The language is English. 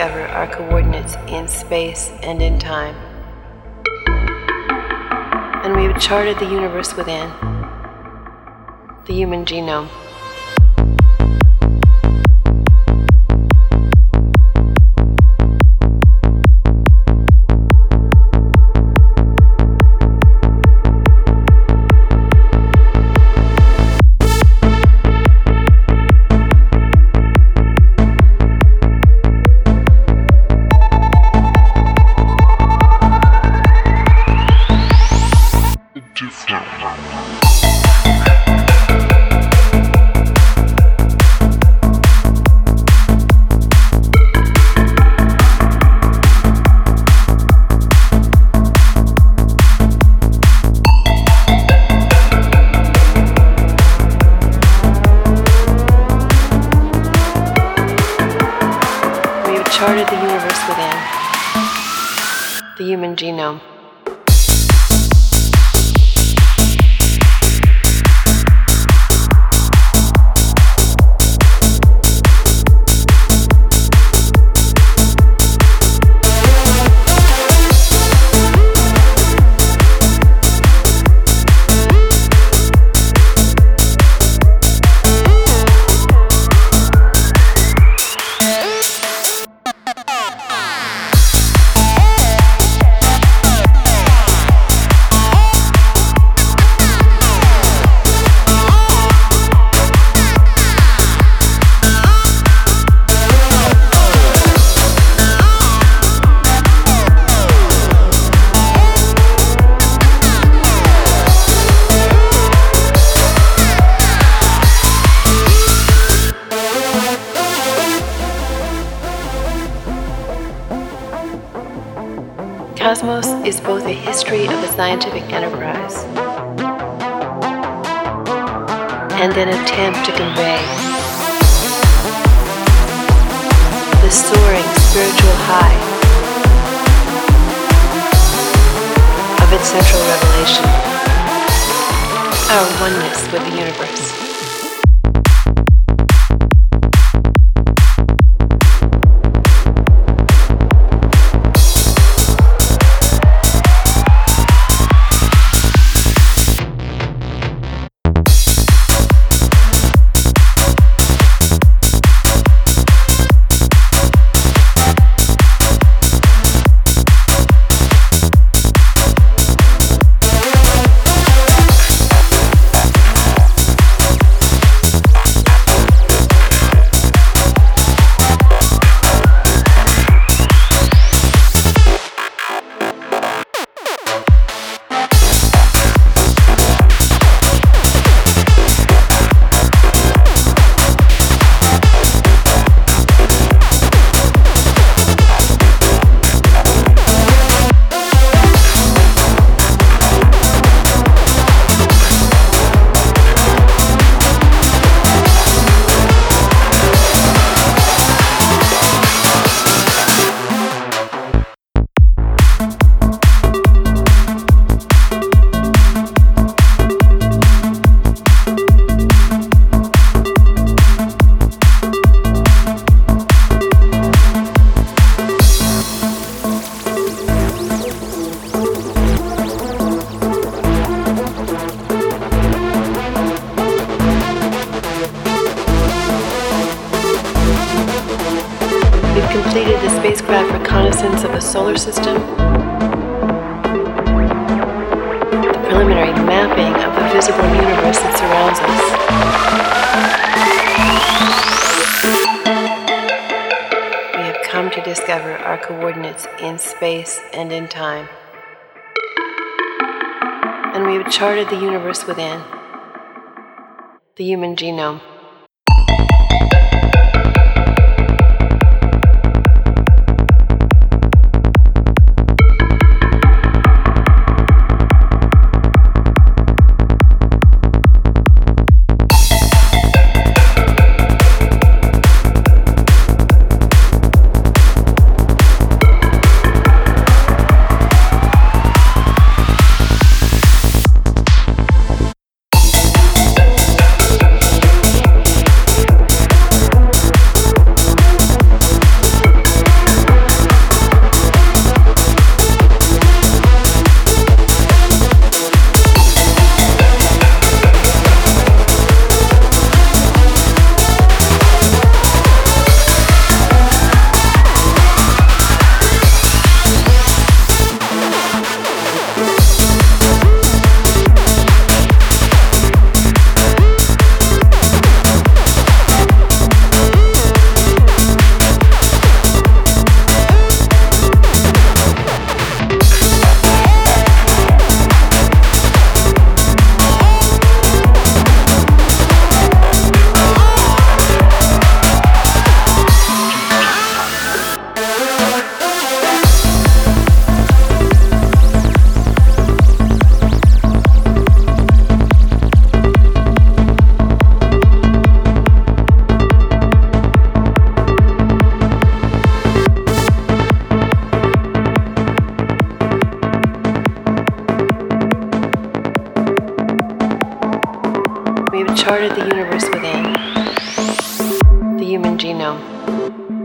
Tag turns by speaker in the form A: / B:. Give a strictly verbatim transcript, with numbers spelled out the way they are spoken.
A: discover our coordinates in space and in time. And we have charted the universe within, the human genome. Charted the universe within, the human genome. Cosmos is both a history of the scientific enterprise and an attempt to convey the soaring spiritual high of its central revelation, our oneness with the universe. Completed the spacecraft reconnaissance of the solar system, the preliminary mapping of the visible universe that surrounds us. We have come to discover our coordinates in space and in time. And we have charted the universe within, the human genome. charted the universe within, the human genome.